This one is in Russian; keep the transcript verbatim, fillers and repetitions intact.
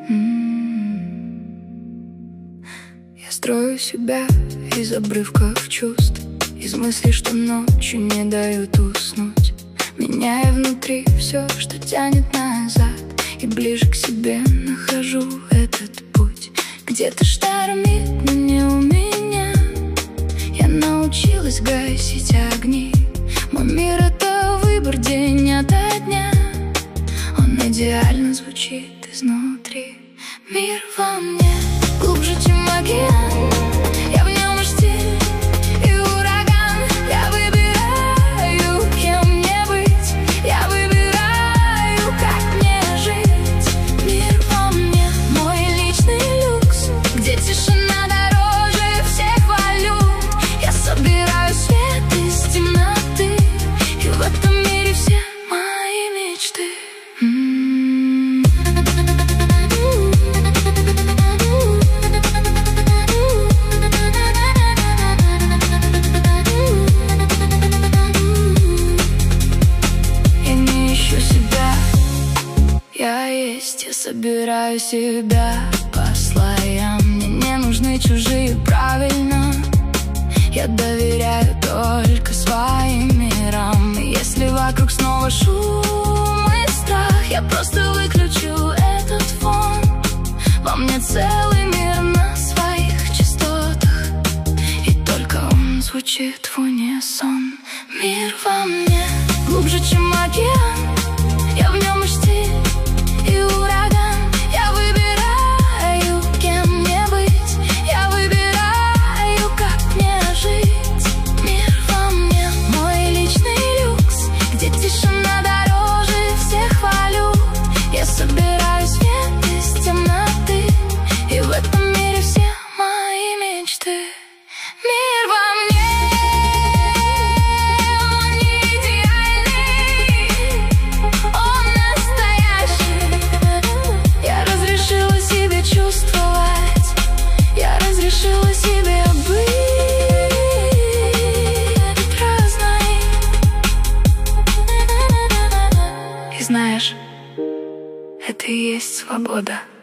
Я строю себя из обрывков чувств, из мыслей, что ночью не дают уснуть, меняя внутри все, что тянет назад, и ближе к себе нахожу этот путь. Где-то штормит, но не у меня. Я научилась гасить огни. Мой мир — это выбор день ото дня. Он идеально звучит изнутри. Мир во мне глубже, чем океан. Я в нем и штиль, и ураган. Я выбираю, кем мне быть. Я выбираю, как мне жить. Мир во мне мой личный люкс, где тишина дороже всех валют. Я собираю свет из темноты, и в этом мире все мои мечты. Я есть, я собираю себя по слоям. Мне не нужны чужие, правильно. Я доверяю только своим мирам. И если вокруг снова шум и страх, я просто выключу этот фон. Во мне целый мир на своих частотах, и только он звучит в унисон. Мир во мне глубже, чем океан. Я в нем и штиль, и ураган. Я выбираю, кем мне быть. Я выбираю, как мне жить. Мир во мне мой личный люкс, где тишина дороже всех валют. Я собираю свет из темноты, и в этом мире все мои мечты. Мир во мне чувствовать, я разрешила себе быть разной. И знаешь, это и есть свобода.